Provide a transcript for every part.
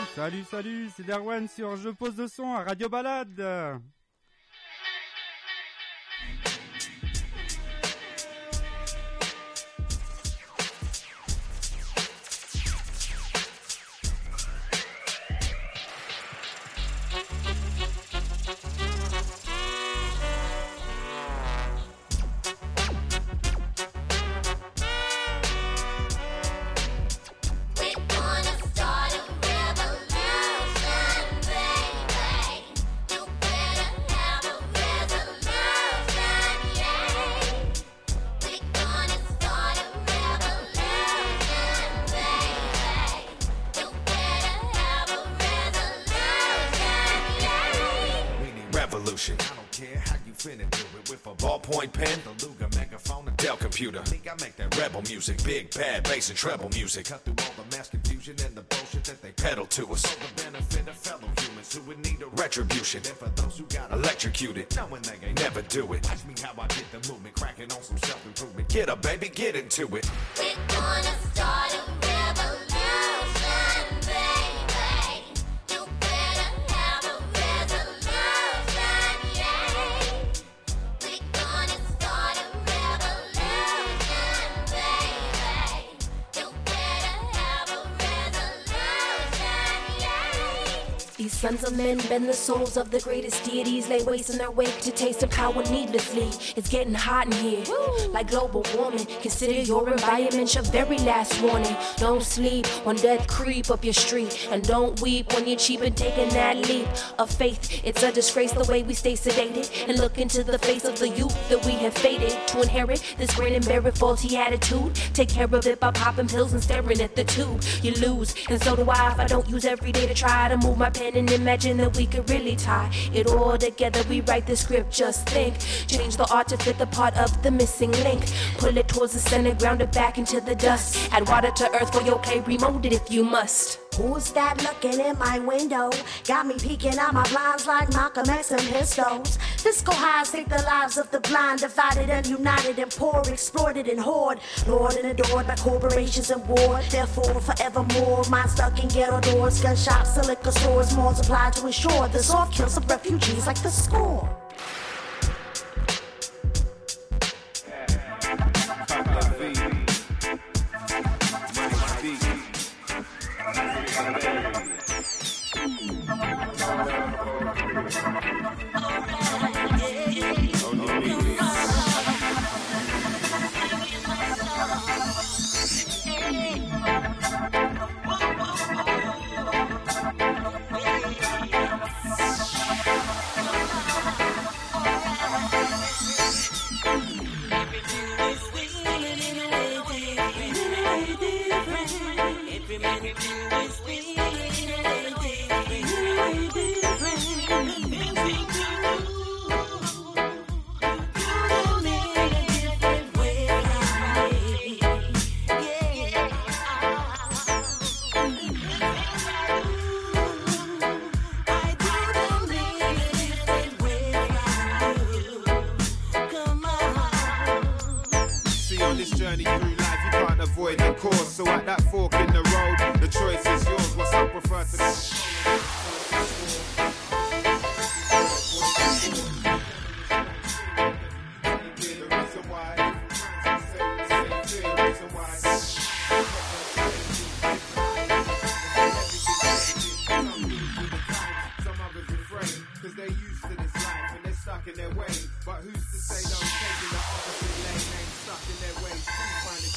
Salut, salut, c'est Darwan sur Je pose le son à Radio Balade. Music, big bad bass and treble music. Cut through all the mass confusion and the bullshit that they peddle to us. For the benefit of fellow humans who would need a retribution. And for those who got electrocuted, knowing they ain't never do it. Watch me how I get the movement, cracking on some self-improvement. Get up, baby, get into it. We're gonna start a revolution, baby. You better have a resolution, yeah. We're gonna start a revolution, baby. You better have a resolution, yeah. These sons of men bend the souls of the greatest deities, lay waste in their wake to taste of power needlessly. It's getting hot in here, like global warming. Consider your environment your very last warning. Don't sleep when death creep up your street, and don't weep when you're cheap and taking that leap of faith. It's a disgrace the way we stay sedated and look into the face of the youth that we have faded to inherit this grin and merit faulty attitude. Take care of it by popping pills and staring at the tube. You lose, and so do I if I don't use every day to try to move my pen and imagine that we could really tie it all together. We write the script, just think. Change the art to fit the part of the missing link. Pull it towards the center, ground it back into the dust. Add water to earth for your clay, remold it if you must. Who's that looking in my window? Got me peeking out my blinds like Malcolm X and pistols. Fiscal highs take the lives of the blind, divided and united and poor, exploited and hoard. Lord and adored by corporations and war. Therefore, forevermore, minds stuck in ghetto doors, gun shops and liquor stores, multiply to ensure the soft kills of refugees like the score.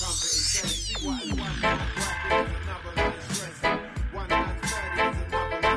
What is one night, what is another night's rest? One night's 30 is another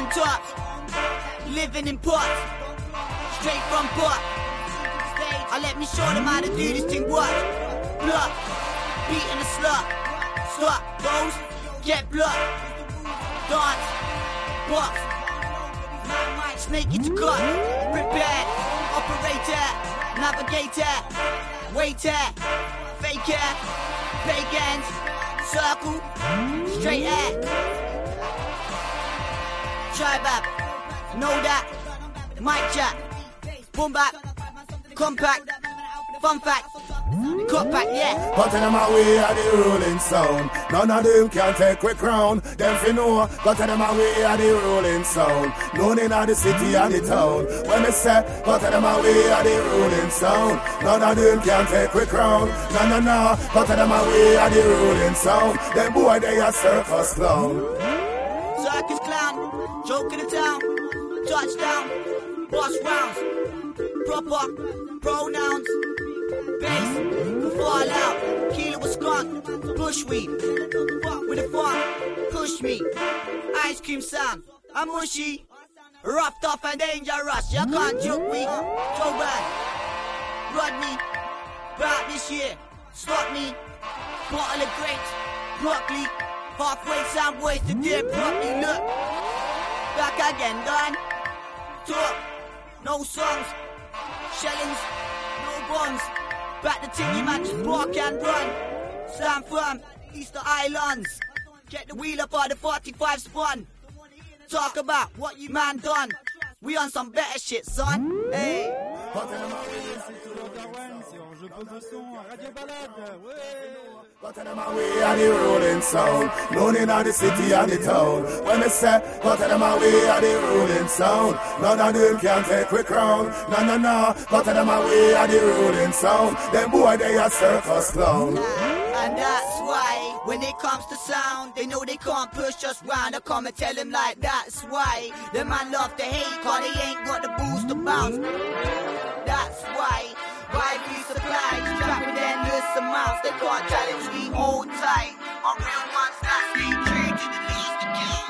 tops, living in pots, straight from pot. I let me show them how to do this thing. What? Blood, beating the slut. Stop, goes, get blood. Dance, box. Snake into cut. Prepare, operator, navigator, waiter, faker, pagans, circle, straight air. Tribe up, know that. Mic chat, boom back, compact, fun fact, cut back, yeah. But in my way of the rolling sound, none of them can take quick crown. Them fi know, but in my way of the rolling sound, known in the city and the town. When me say, but in my way of the rolling sound, none of them can take quick crown. No, but in my way of the rolling sound, them boy they a circus clown. Circus clown, joke in the town, touchdown, boss rounds, proper pronouns, bass, fall out, kilo was skunk, bushweed, fuck with the fun, push me, ice cream sound, I'm mushy, rough, tough and dangerous, you can't joke me, Joe Bad, Rodney, back this year, stop me, bottle of grapes, broccoli, halfway sound boys to dear broccoli, look, back again, done, talk, no songs, shellings, no bombs, back the tingy man, just walk and run, stand firm, Easter Islands, get the wheel up on the 45 spun, talk about what you man done, we on some better shit, son, hey. Je pose le son à Radio Balade, ouais. But in my way of the rolling sound, known in the city and the town. When I say, but in my way of the rolling sound, none of them can take quick crown. No, but in my way of the rolling sound, them boy they a circus clown. And that's why, when it comes to sound, they know they can't push us round. I come and tell them like that's why. The man love to hate, cause they ain't got the boost to bounce. That's why we supply, trap with endless amounts. They can't challenge me, hold tight. On real ones that stay true to the least account.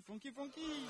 funky, funky.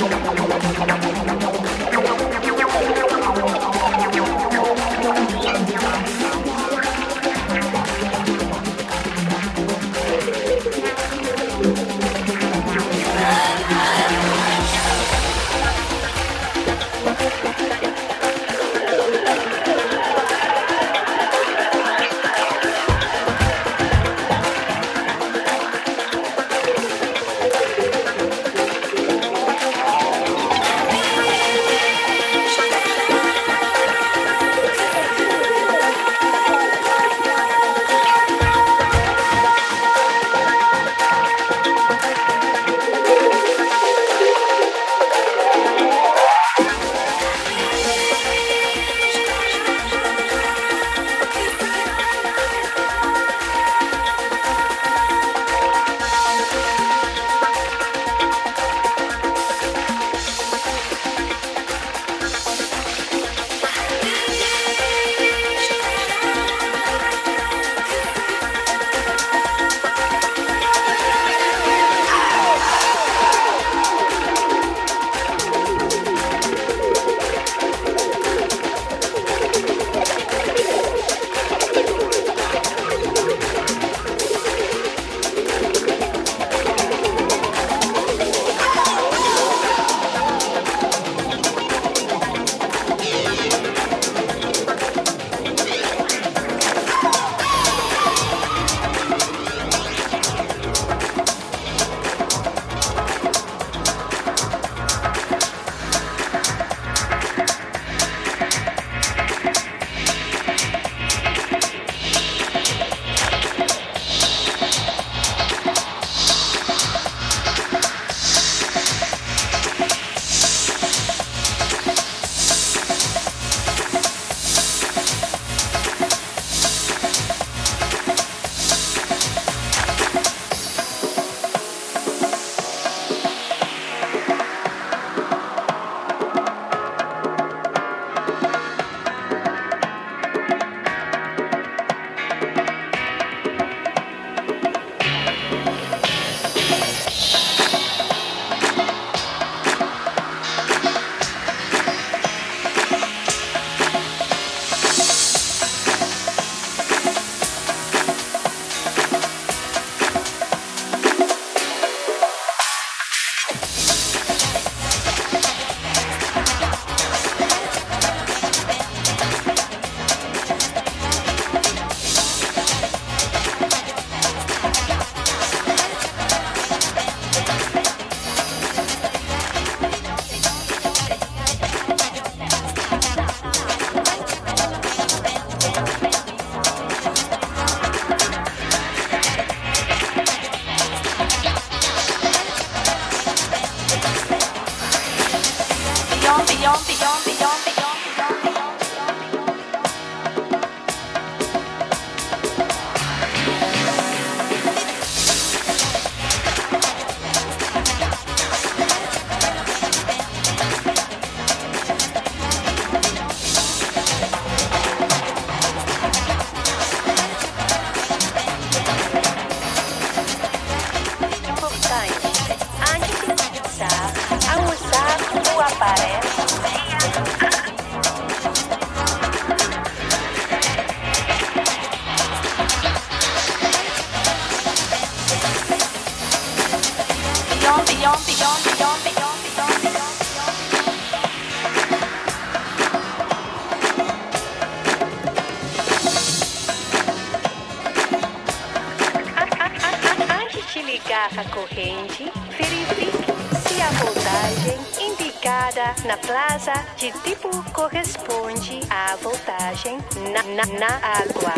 a corrente, verifique se a voltagem indicada na placa de tipo corresponde à voltagem na água.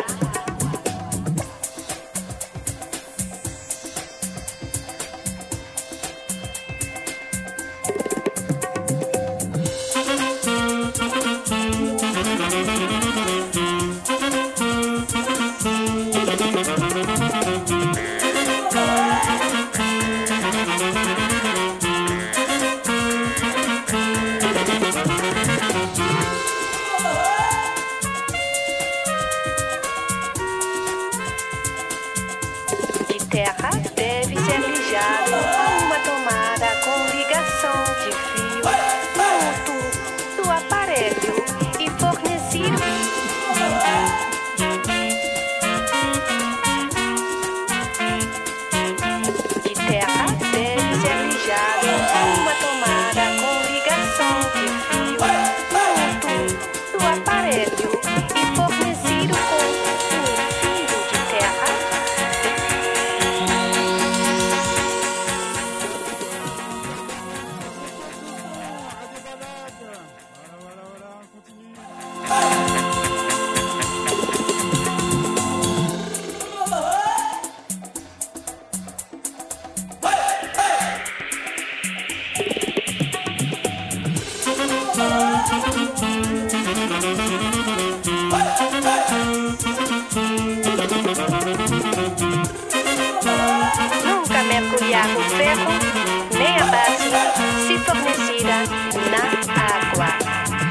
fornecida na água.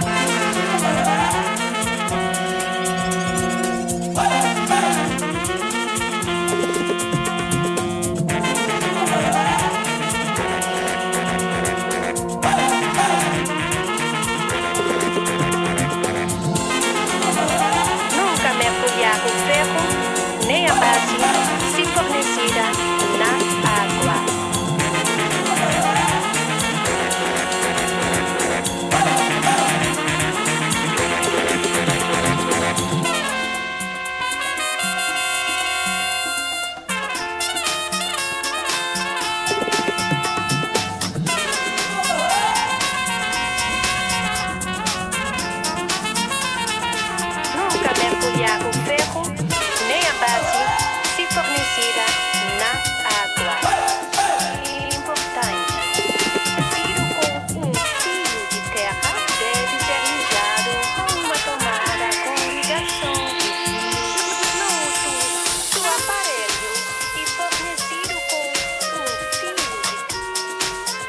Nunca mergulhar o ferro, nem a base, se fornecida na água. Nunca mergulhar o ferro, nem a base, se fornecida na água. Importante. Tiro com um fio de terra deve ser ligado a uma tomada com ligação de fio Bluetooth do aparelho e fornecido com um fio de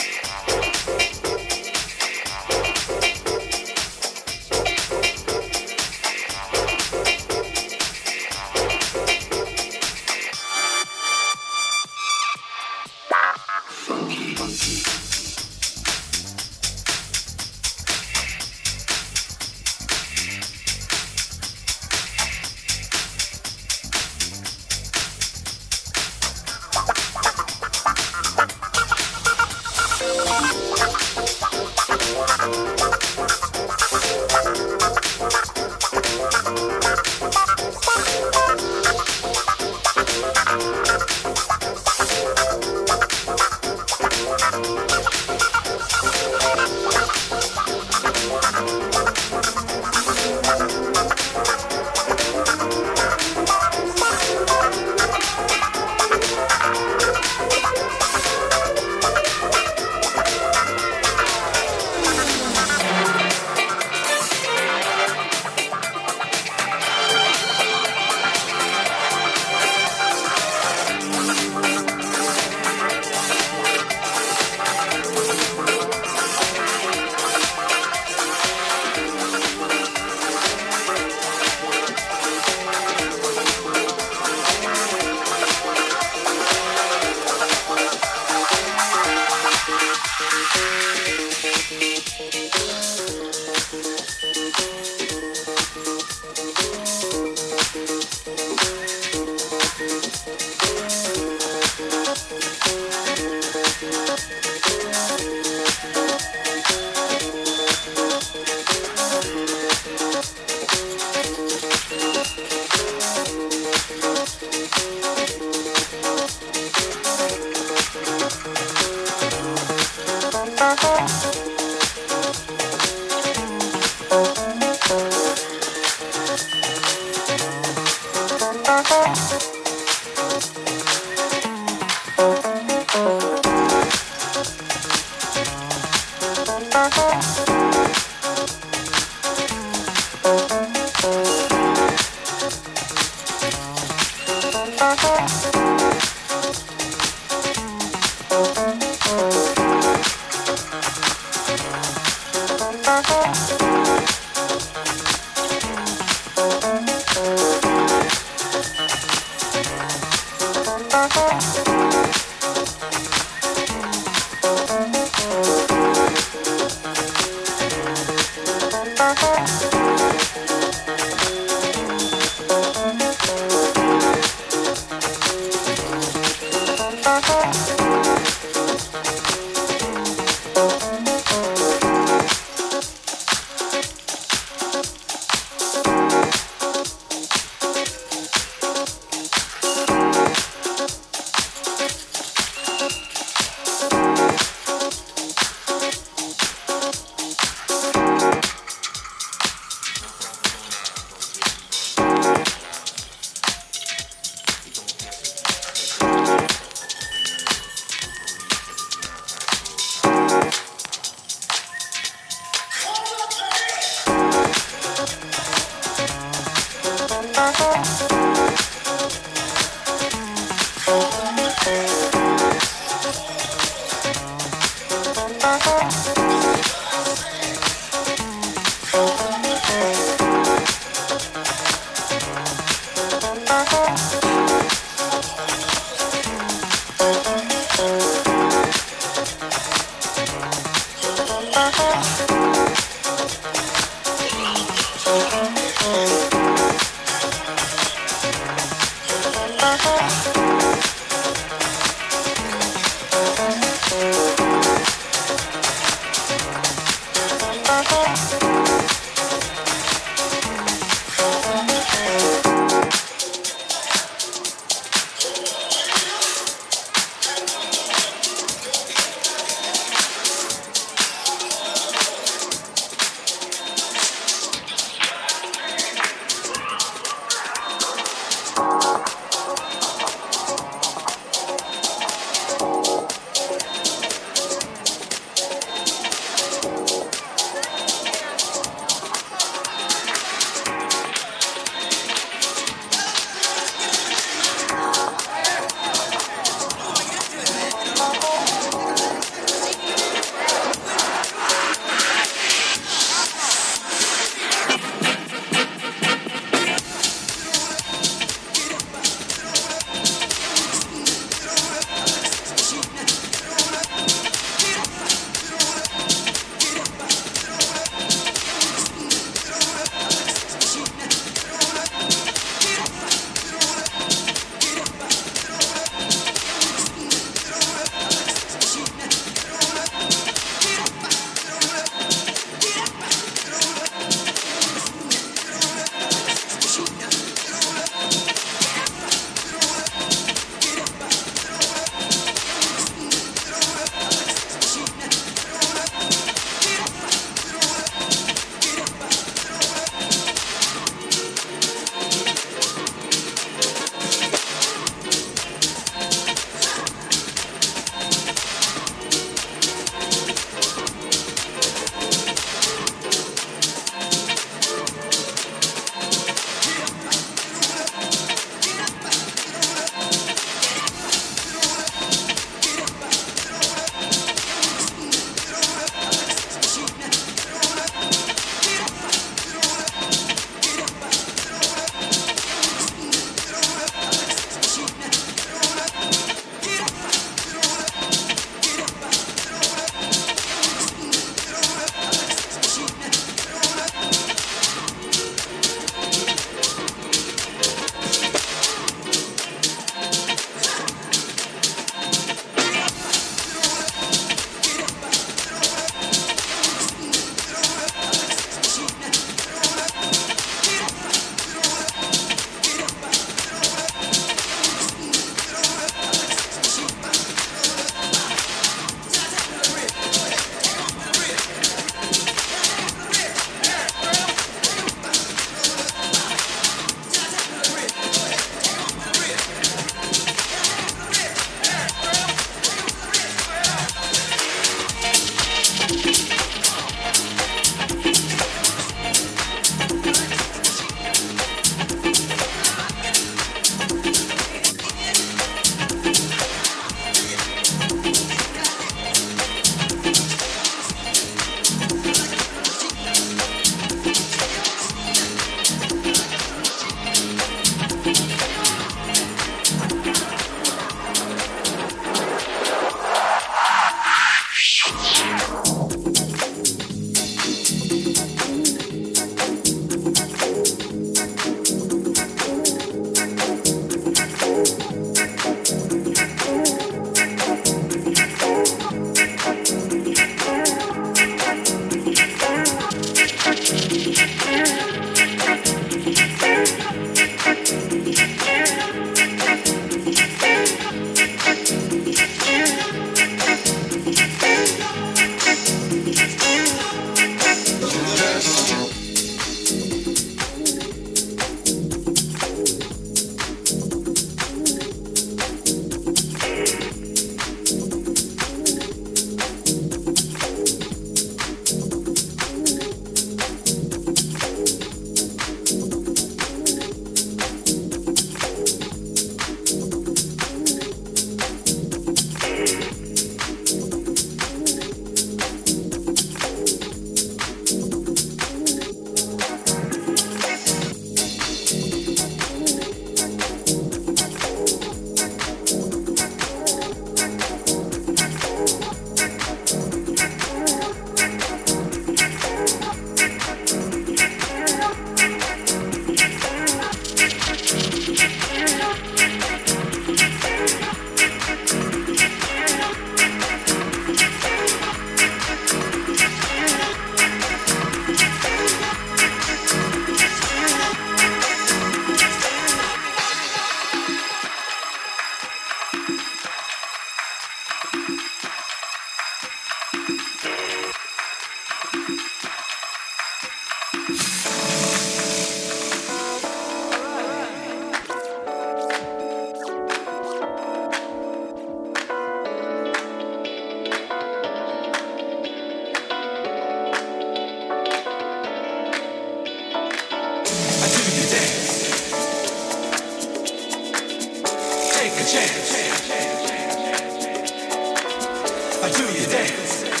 dance.